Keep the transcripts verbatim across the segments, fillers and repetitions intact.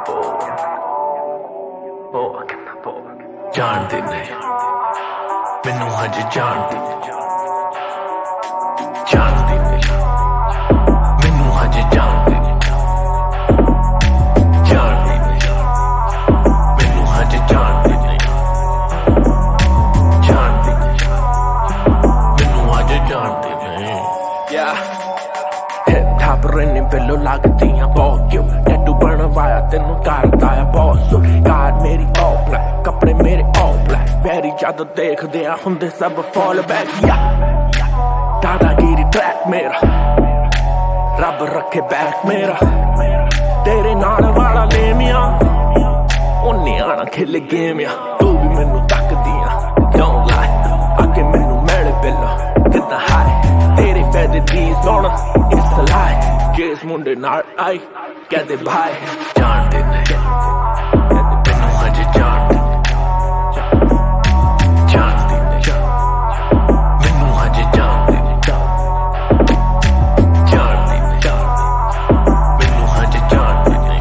जानते नहीं मैनू हजे जानते जानते नहीं मैनू हजे जानते जानते नहीं मैनू हजे जानते नहीं जानते नहीं मैनू हजे जानते नहीं हिप हॉप रहने बेलो लगदियां बहुत क्यों टैटू बनवाया तेनू करदा है बहुत सो कार मेरी all black कपड़े मेरे all black वेरी ज्यादा देखदे आ हुंदे सब fall back या दादागिरी ट्रैक मेरा रब रखे बैक मेरा तेरे नाल वाला लेमिया उन्ने आना खेले गेम या तू भी मैनू तकदियां don't lie आके मैनू मेले बेलो कितना हाई तेरे फैदे दी सुन it's a lie जिस मुंडे नाल आई कहदे भाई जानते नहीं मैनू हजे जानते जानते नहीं मैनू हजे जानते जानते नहीं मैनू हजे जानते नहीं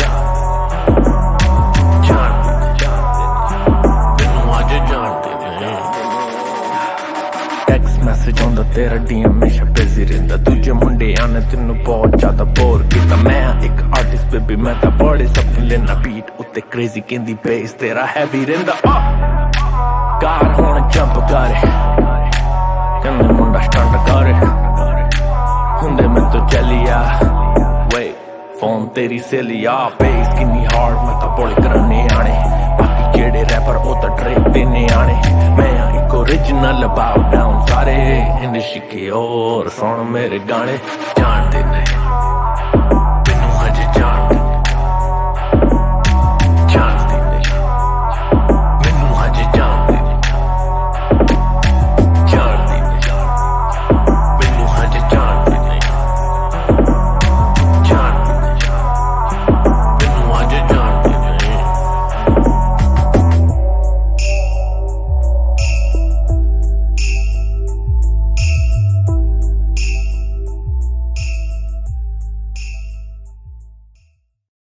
जानते मैनू हजे जानते नहीं टेक्स्ट मैसेज आंदा तेरा डीएम हमेशा बिजी रहंदा दूजे मुंडे आने तेनू बहुत ज्यादा बोर कीता मैं एक आर्टिस्ट बेबी मैं तां बड़े सपने लेना बीट उत्ते क्रेजी कहंदी बेस तेरा हैवी रहंदा कार हुण जंप करे कन्ने मुंडा स्टंट करे हुंदे मैं तो चलिया वे फोन तेरी सेलिया बेस किन्नी हार्ड मैं तां बोले करने आने बाकी जेड़े रैपर ओ तां ट्रेक देने आने मैं एक ओरिजिनल बाउ डाउन सारे इंडस्ट्री के और सुन मेरे गाने जानते नहीं